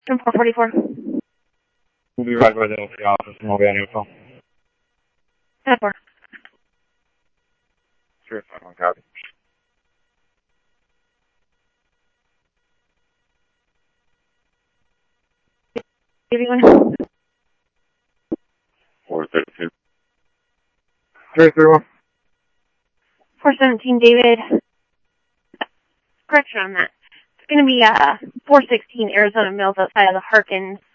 444. We'll be right by the LC office and we'll be on your phone. 10-4. 351 copy. Everyone. 432. 331. 417, David. Correction on that. It's going to be 416 Arizona Mills outside of the Harkins